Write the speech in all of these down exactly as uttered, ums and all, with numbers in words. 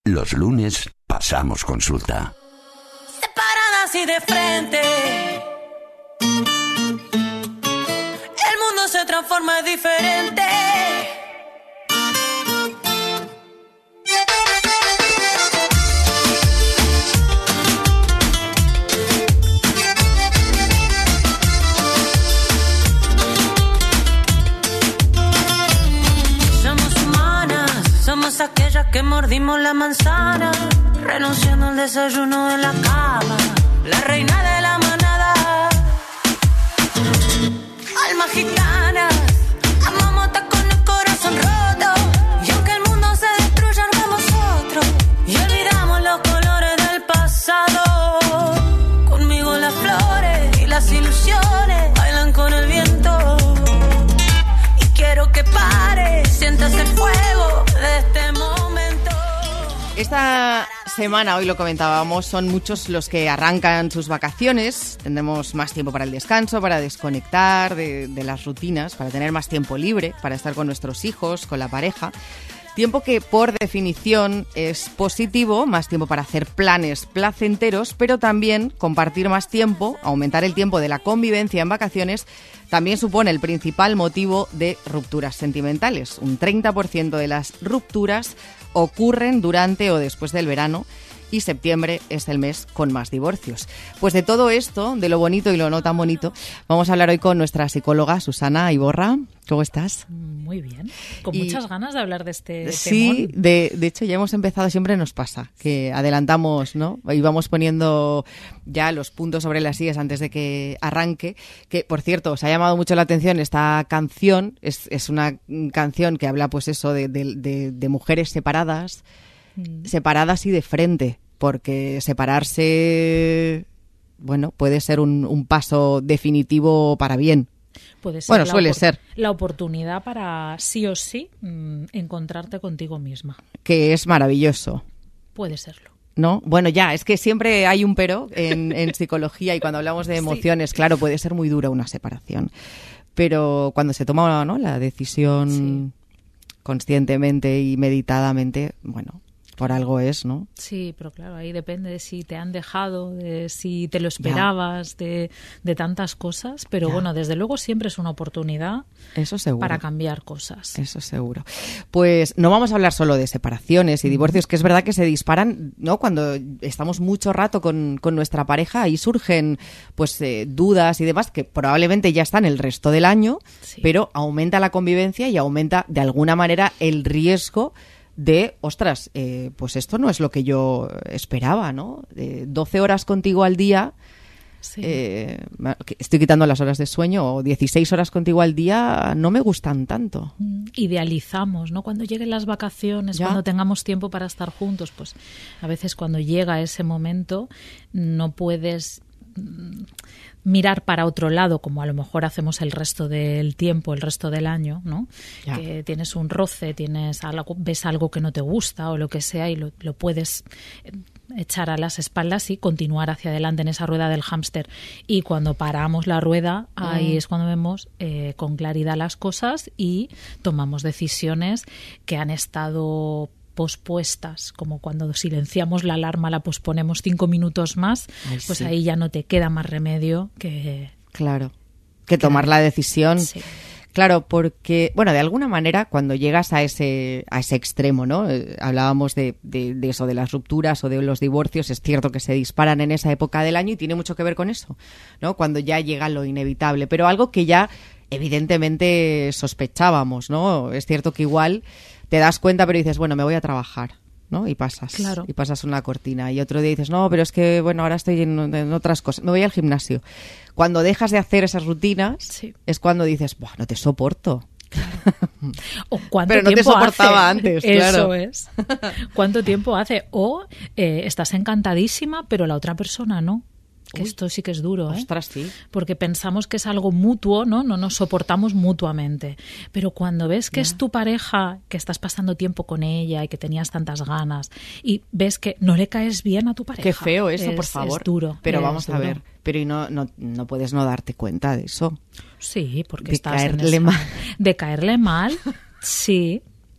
Los lunes pasamos consulta. Separadas y de frente, el mundo se transforma, es diferente. Aquellas que mordimos la manzana, renunciando al desayuno en la cama, la reina de la manada, alma gitana, amamos hasta con el corazón roto, y aunque el mundo se destruya, armamos otro, y olvidamos los colores del pasado. Conmigo las flores y las ilusiones bailan con el viento, y quiero que pare, sientas el fuego de este momento. Esta semana, hoy lo comentábamos, son muchos los que arrancan sus vacaciones. Tendremos más tiempo para el descanso, para desconectar de, de las rutinas, para tener más tiempo libre, para estar con nuestros hijos, con la pareja. Tiempo que, por definición, es positivo, más tiempo para hacer planes placenteros, pero también compartir más tiempo, aumentar el tiempo de la convivencia en vacaciones, también supone el principal motivo de rupturas sentimentales. Un treinta por ciento de las rupturas ocurren durante o después del verano, y septiembre es el mes con más divorcios. Pues de todo esto, de lo bonito y lo no tan bonito, vamos a hablar hoy con nuestra psicóloga Susana Iborra. ¿Cómo estás? Muy bien, con y, muchas ganas de hablar de este sí, temón. de, de hecho ya hemos empezado, siempre nos pasa, que adelantamos, ¿no? Y vamos poniendo ya los puntos sobre las sillas antes de que arranque, que por cierto, os ha llamado mucho la atención esta canción, es, es una canción que habla pues eso de, de, de, de mujeres separadas, mm. separadas y de frente, porque separarse, bueno, puede ser un, un paso definitivo para bien. Puede ser bueno, la suele opor- ser. La oportunidad para sí o sí mmm, encontrarte contigo misma. Que es maravilloso. Puede serlo. ¿No? Bueno, ya, es que siempre hay un pero en, en psicología y cuando hablamos de emociones, sí. Claro, puede ser muy dura una separación. Pero cuando se toma, ¿no?, la decisión sí. conscientemente y meditadamente, bueno, por algo es, ¿no? Sí, pero claro, ahí depende de si te han dejado, de si te lo esperabas, de, de tantas cosas. Pero ya. Bueno, desde luego siempre es una oportunidad. Eso seguro. Para cambiar cosas. Eso seguro. Pues no vamos a hablar solo de separaciones y divorcios, que es verdad que se disparan, ¿no? Cuando estamos mucho rato con, con nuestra pareja, ahí surgen pues eh, dudas y demás que probablemente ya están el resto del año, sí. Pero aumenta la convivencia y aumenta de alguna manera el riesgo de, ostras, eh, pues esto no es lo que yo esperaba, ¿no? De doce horas contigo al día, sí. eh, estoy quitando las horas de sueño, o dieciséis horas contigo al día, no me gustan tanto. Idealizamos, ¿no? Cuando lleguen las vacaciones, ¿ya? Cuando tengamos tiempo para estar juntos, pues a veces cuando llega ese momento no puedes mirar para otro lado, como a lo mejor hacemos el resto del tiempo, el resto del año, ¿no? Ya. Que tienes un roce, tienes algo, ves algo que no te gusta o lo que sea y lo, lo puedes echar a las espaldas y continuar hacia adelante en esa rueda del hámster. Y cuando paramos la rueda, mm. ahí es cuando vemos eh, con claridad las cosas y tomamos decisiones que han estado pospuestas, como cuando silenciamos la alarma, la posponemos cinco minutos más, Ay, pues sí. Ahí ya no te queda más remedio que... Claro, que tomar que... la decisión. Sí. Claro, porque, bueno, de alguna manera cuando llegas a ese a ese extremo, ¿no? Eh, hablábamos de, de, de eso, de las rupturas o de los divorcios, es cierto que se disparan en esa época del año y tiene mucho que ver con eso, ¿no? Cuando ya llega lo inevitable, pero algo que ya evidentemente sospechábamos, ¿no? Es cierto que igual te das cuenta, pero dices, bueno, me voy a trabajar, ¿no? Y pasas, claro. y pasas una cortina. Y otro día dices, no, pero es que, bueno, ahora estoy en, en otras cosas. Me voy al gimnasio. Cuando dejas de hacer esas rutinas, sí. Es cuando dices, buah, no te soporto. Claro. O cuánto pero no tiempo te soportaba hace. antes, Eso claro. es. ¿Cuánto tiempo hace? O eh, estás encantadísima, pero la otra persona no. Que Uy, esto sí que es duro, ¿eh? Ostras, sí. Porque pensamos que es algo mutuo, ¿no? No nos soportamos mutuamente. Pero cuando ves que yeah. es tu pareja, que estás pasando tiempo con ella y que tenías tantas ganas, y ves que no le caes bien a tu pareja. Qué feo eso, es, por favor. Es duro. Pero es vamos duro. a ver, pero y no, no, no puedes no darte cuenta de eso. Sí, porque de estás caerle en esa... mal. De caerle mal, sí.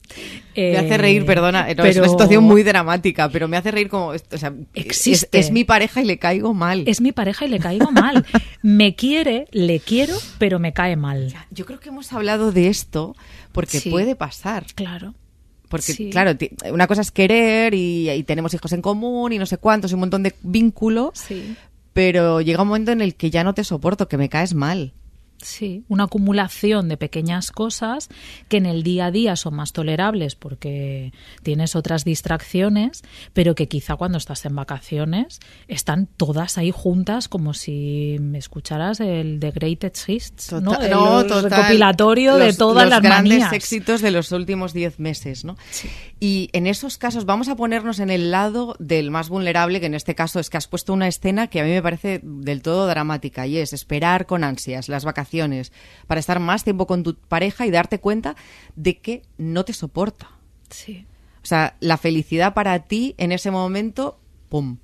Me eh, hace reír, perdona, no, pero... es una situación muy dramática, pero me hace reír como, o sea, es, es mi pareja y le caigo mal. Es mi pareja y le caigo mal. Me quiere, le quiero, pero me cae mal. Yo creo que hemos hablado de esto porque sí. puede pasar. Claro. Porque, sí. claro, una cosa es querer y, y tenemos hijos en común y no sé cuántos, y un montón de vínculo, sí. pero llega un momento en el que ya no te soporto, que me caes mal. Sí, una acumulación de pequeñas cosas que en el día a día son más tolerables porque tienes otras distracciones, pero que quizá cuando estás en vacaciones están todas ahí juntas como si me escucharas el The Greatest Hits, total, ¿no? El no, total, recopilatorio los, de todas los las grandes manías. éxitos de los últimos diez meses, ¿no? Sí. Y en esos casos vamos a ponernos en el lado del más vulnerable, que en este caso es que has puesto una escena que a mí me parece del todo dramática, y es esperar con ansias las vacaciones para estar más tiempo con tu pareja y darte cuenta de que no te soporta. Sí. O sea, la felicidad para ti en ese momento, pum,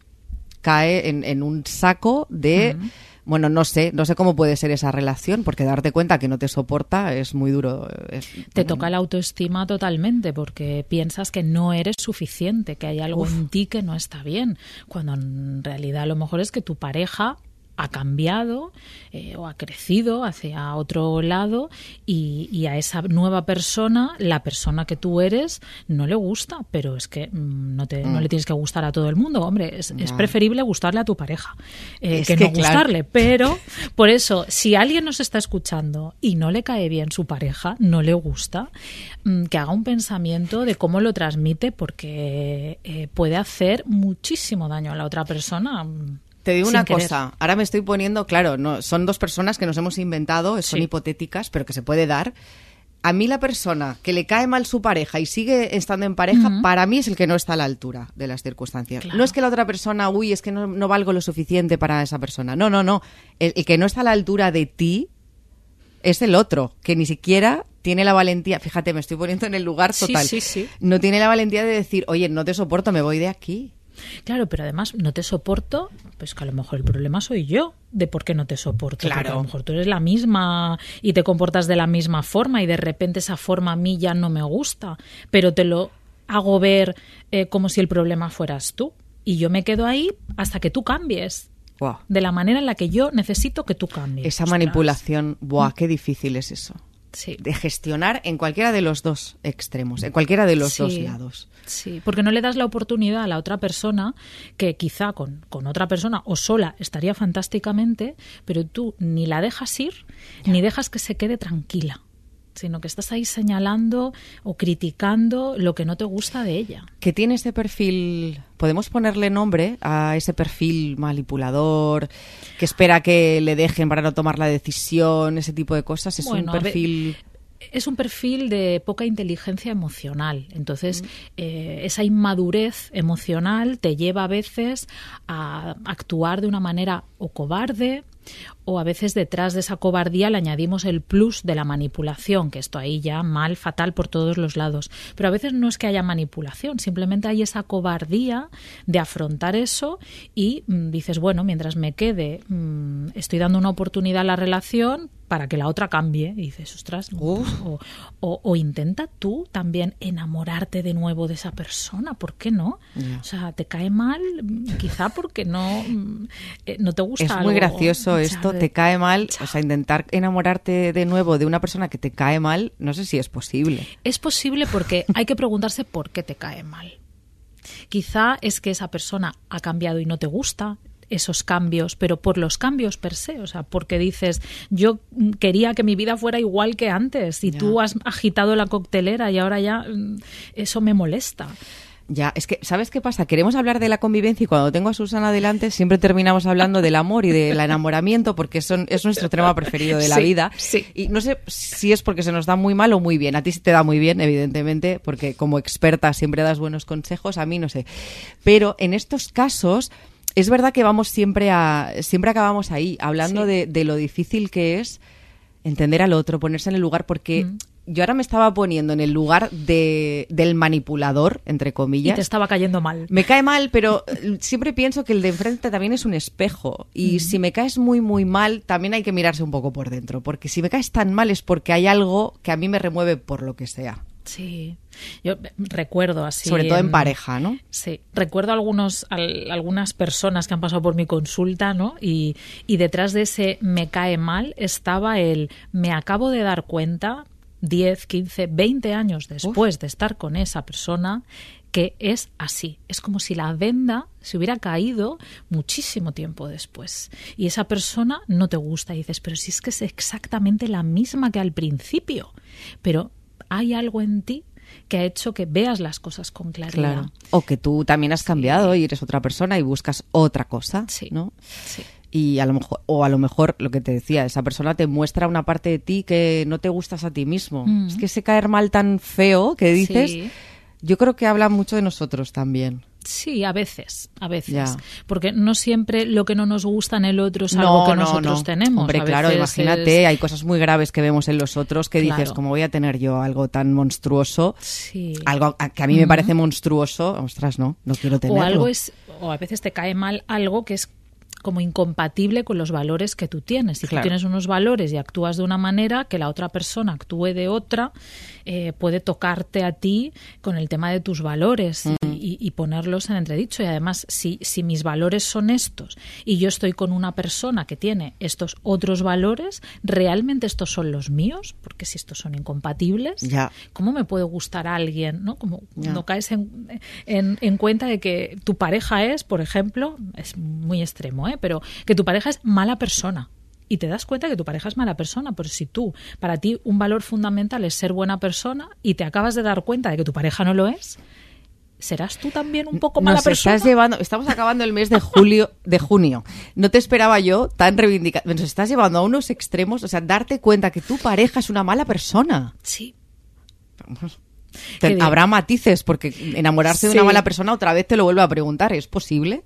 cae en, en un saco de... Uh-huh. Bueno, no sé, no sé cómo puede ser esa relación, porque darte cuenta que no te soporta es muy duro. Es, te toca la autoestima totalmente, porque piensas que no eres suficiente, que hay algo Uf. en ti que no está bien, cuando en realidad a lo mejor es que tu pareja ha cambiado eh, o ha crecido hacia otro lado y, y a esa nueva persona, la persona que tú eres, no le gusta, pero es que mmm, no, te, mm. no le tienes que gustar a todo el mundo, hombre, es, no. es preferible gustarle a tu pareja eh, que, que no claro. gustarle, pero por eso, si alguien nos está escuchando y no le cae bien su pareja, no le gusta, mmm, que haga un pensamiento de cómo lo transmite, porque eh, puede hacer muchísimo daño a la otra persona. Te digo Sin una querer. cosa, ahora me estoy poniendo, claro, no, son dos personas que nos hemos inventado, son sí. hipotéticas, pero que se puede dar. A mí la persona que le cae mal su pareja y sigue estando en pareja, uh-huh. para mí es el que no está a la altura de las circunstancias. Claro. No es que la otra persona, uy, es que no, no valgo lo suficiente para esa persona. No, no, no. El, el que no está a la altura de ti es el otro, que ni siquiera tiene la valentía, fíjate, me estoy poniendo en el lugar total, sí, sí, sí. no tiene la valentía de decir, oye, no te soporto, me voy de aquí. Claro, pero además no te soporto, pues que a lo mejor el problema soy yo de por qué no te soporto. Claro. Porque a lo mejor tú eres la misma y te comportas de la misma forma y de repente esa forma a mí ya no me gusta, pero te lo hago ver eh, como si el problema fueras tú. Y yo me quedo ahí hasta que tú cambies. Wow. De la manera en la que yo necesito que tú cambies. Esa Ostras. manipulación, ¡buah, qué difícil es eso! Sí. De gestionar en cualquiera de los dos extremos, en cualquiera de los sí, dos lados. Sí, porque no le das la oportunidad a la otra persona, que quizá con, con otra persona o sola estaría fantásticamente, pero tú ni la dejas ir, ya. ni dejas que se quede tranquila, sino que estás ahí señalando o criticando lo que no te gusta de ella. ¿Qué tiene ese perfil? ¿Podemos ponerle nombre a ese perfil manipulador que espera que le dejen para no tomar la decisión, ese tipo de cosas? ¿Es bueno, un perfil...? Es un perfil de poca inteligencia emocional. Entonces, mm. eh, esa inmadurez emocional te lleva a veces a actuar de una manera o cobarde, o a veces detrás de esa cobardía le añadimos el plus de la manipulación, que esto ahí ya mal, fatal por todos los lados. Pero a veces no es que haya manipulación, simplemente hay esa cobardía de afrontar eso y mmm, dices, bueno, mientras me quede, mmm, estoy dando una oportunidad a la relación para que la otra cambie. Y dices, ostras, o, o, o intenta tú también enamorarte de nuevo de esa persona, ¿por qué no? Yeah. O sea, te cae mal, quizá porque no, eh, no te gusta Es algo. muy gracioso esto, o sea, te cae mal, o sea, intentar enamorarte de nuevo de una persona que te cae mal, no sé si es posible. Es posible porque hay que preguntarse por qué te cae mal. Quizá es que esa persona ha cambiado y no te gusta esos cambios, pero por los cambios per se, o sea, porque dices, yo quería que mi vida fuera igual que antes y ya. tú has agitado la coctelera y ahora ya eso me molesta. Ya, es que, ¿sabes qué pasa? Queremos hablar de la convivencia y cuando tengo a Susana delante siempre terminamos hablando del amor y del enamoramiento porque son, es nuestro tema preferido de la sí, vida. Sí. Y no sé si es porque se nos da muy mal o muy bien. A ti sí te da muy bien, evidentemente, porque como experta siempre das buenos consejos, a mí no sé. Pero en estos casos es verdad que vamos siempre a siempre acabamos ahí, hablando sí. de, de lo difícil que es entender al otro, ponerse en el lugar, porque... Mm. Yo ahora me estaba poniendo en el lugar de, del manipulador, entre comillas. Y te estaba cayendo mal. Me cae mal, pero siempre pienso que el de enfrente también es un espejo. Y mm. si me caes muy, muy mal, también hay que mirarse un poco por dentro. Porque si me caes tan mal es porque hay algo que a mí me remueve por lo que sea. Sí, yo recuerdo así. Sobre todo en, en pareja, ¿no? Sí, recuerdo algunos, al, algunas personas que han pasado por mi consulta, ¿no? Y, y detrás de ese me cae mal estaba el me acabo de dar cuenta diez, quince, veinte años después Uf. de estar con esa persona que es así. Es como si la venda se hubiera caído muchísimo tiempo después. Y esa persona no te gusta y dices, pero si es que es exactamente la misma que al principio. Pero hay algo en ti que ha hecho que veas las cosas con claridad. Claro. O que tú también has cambiado sí. y eres otra persona y buscas otra cosa, sí. ¿no? Sí. Y a lo mejor, o a lo mejor, lo que te decía, esa persona te muestra una parte de ti que no te gustas a ti mismo. Mm. Es que ese caer mal tan feo que dices, sí. yo creo que habla mucho de nosotros también. Sí, a veces, a veces. Ya. Porque no siempre lo que no nos gusta en el otro es algo no, que nosotros no. tenemos. Hombre, a claro, imagínate, es... hay cosas muy graves que vemos en los otros que claro. dices, ¿cómo voy a tener yo algo tan monstruoso? Sí. Algo que a mí me uh-huh. parece monstruoso, ostras, no, no quiero tenerlo. O algo es, o a veces te cae mal algo que es como incompatible con los valores que tú tienes. Si claro. tú tienes unos valores y actúas de una manera, que la otra persona actúe de otra, eh, puede tocarte a ti con el tema de tus valores mm. y, y ponerlos en entredicho. Y además, si, si mis valores son estos y yo estoy con una persona que tiene estos otros valores, ¿realmente estos son los míos? Porque si estos son incompatibles, ya. ¿cómo me puede gustar a alguien? ¿No? Como cuando caes en, en, en cuenta de que tu pareja es, por ejemplo, es muy extremo, ¿eh? pero que tu pareja es mala persona y te das cuenta que tu pareja es mala persona, pero si tú, para ti un valor fundamental es ser buena persona y te acabas de dar cuenta de que tu pareja no lo es, ¿serás tú también un poco mala Nos persona? Estás llevando, estamos acabando el mes de julio, de junio. No te esperaba yo tan reivindicado. Nos estás llevando a unos extremos, o sea, darte cuenta que tu pareja es una mala persona. Sí. Te, habrá matices, porque enamorarse sí. de una mala persona otra vez te lo vuelvo a preguntar, ¿es posible?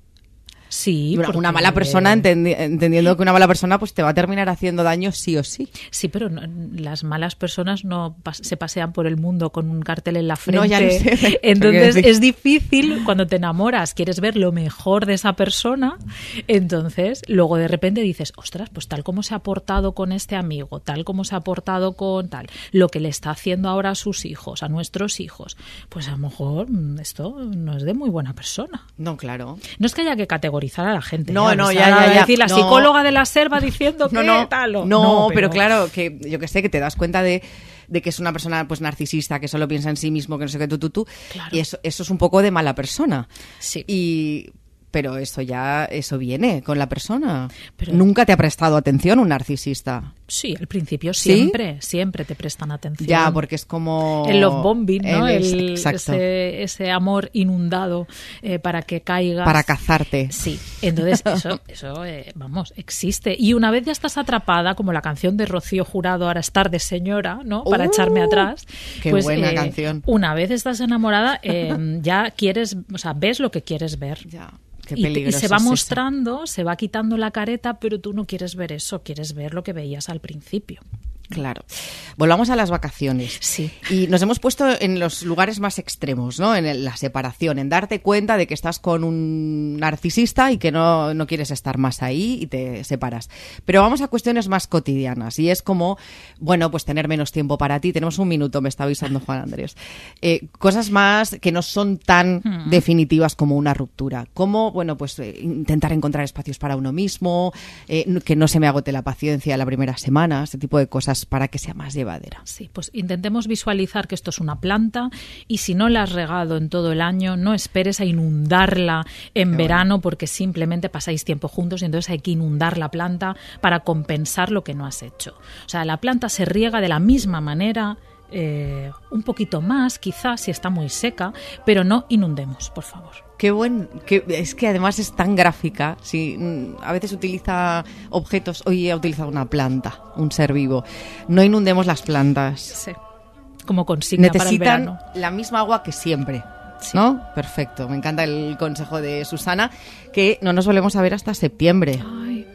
Sí, una, una mala persona, entendi- entendiendo que una mala persona pues te va a terminar haciendo daño sí o sí. Sí, pero no, las malas personas no pas- se pasean por el mundo con un cartel en la frente. No, ya no sé. Entonces es difícil cuando te enamoras, quieres ver lo mejor de esa persona, entonces luego de repente dices, ostras, pues tal como se ha portado con este amigo, tal como se ha portado con tal, lo que le está haciendo ahora a sus hijos, a nuestros hijos, pues a lo mejor esto no es de muy buena persona. No, claro. No es que haya que categorizar a la gente. No, ya, no, o ya, sea, ya, ya. Decir, la no. psicóloga de la selva diciendo no, que no, tal o... no, no, pero... pero claro, que yo que sé, que te das cuenta de, de que es una persona pues narcisista, que solo piensa en sí mismo, que no sé qué, tú, tú, tú. Claro. Y eso, eso es un poco de mala persona. Sí. Y... Pero eso ya, eso viene con la persona. Pero... Nunca te ha prestado atención un narcisista. Sí, al principio siempre, ¿sí? siempre te prestan atención. Ya, porque es como... El love bombing, ¿no? El, el, ese, ese amor inundado eh, para que caigas. Para cazarte. Sí, entonces eso, eso eh, vamos, existe. Y una vez ya estás atrapada, como la canción de Rocío Jurado, ahora estar de señora, ¿no? Para uh, echarme atrás. Qué pues, buena eh, canción. Una vez estás enamorada, eh, ya quieres, o sea, ves lo que quieres ver. Ya. Qué y, te, y se va es mostrando, eso. se va quitando la careta, pero tú no quieres ver eso, quieres ver lo que veías al principio. Claro. Volvamos a las vacaciones. Sí. Y nos hemos puesto en los lugares más extremos, ¿no? En el, la separación, en darte cuenta de que estás con un narcisista y que no, no quieres estar más ahí y te separas. Pero vamos a cuestiones más cotidianas y es como, bueno, pues tener menos tiempo para ti. Tenemos un minuto, me está avisando Juan Andrés. Eh, cosas más que no son tan hmm. definitivas como una ruptura. Como, bueno, pues eh, intentar encontrar espacios para uno mismo, eh, que no se me agote la paciencia la primera semana, ese tipo de cosas para que sea más llevadera. Sí, pues intentemos visualizar que esto es una planta y si no la has regado en todo el año, no esperes a inundarla en Qué verano bueno. porque simplemente pasáis tiempo juntos y entonces hay que inundar la planta para compensar lo que no has hecho. O sea, la planta se riega de la misma manera, eh, un poquito más quizás si está muy seca, pero no inundemos, por favor. Qué buen, que es que además es tan gráfica. Sí, a veces utiliza objetos. Hoy he utilizado una planta, un ser vivo. No inundemos las plantas. Sí. Como consigna para el verano. Necesitan la misma agua que siempre. Sí. ¿No? Perfecto. Me encanta el consejo de Susana, que no nos volvemos a ver hasta septiembre. Ay.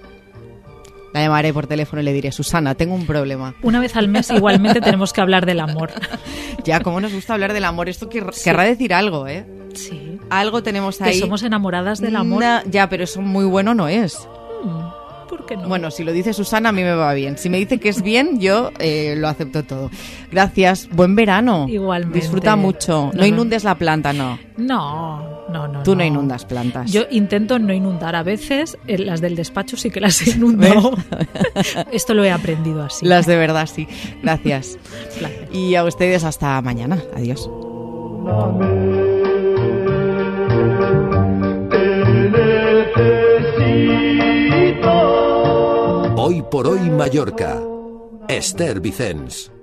La llamaré por teléfono y le diré, Susana, tengo un problema. Una vez al mes igualmente tenemos que hablar del amor. Ya, cómo nos gusta hablar del amor. Esto quer- sí. querrá decir algo, ¿eh? Sí. Algo tenemos ahí. Que somos enamoradas del amor. Na- ya, pero eso muy bueno no es. Hmm. ¿Por que no. Bueno, si lo dice Susana, a mí me va bien. Si me dice que es bien, yo eh, lo acepto todo. Gracias. Buen verano. Igualmente. Disfruta mucho. No, no inundes no. la planta, no. No, no, no. Tú no, no inundas plantas. Yo intento no inundar. A veces eh, las del despacho sí que las inundo. Esto lo he aprendido así. Las de verdad, sí. Gracias. Y a ustedes hasta mañana. Adiós. Hoy por hoy Mallorca. Esther Vicens.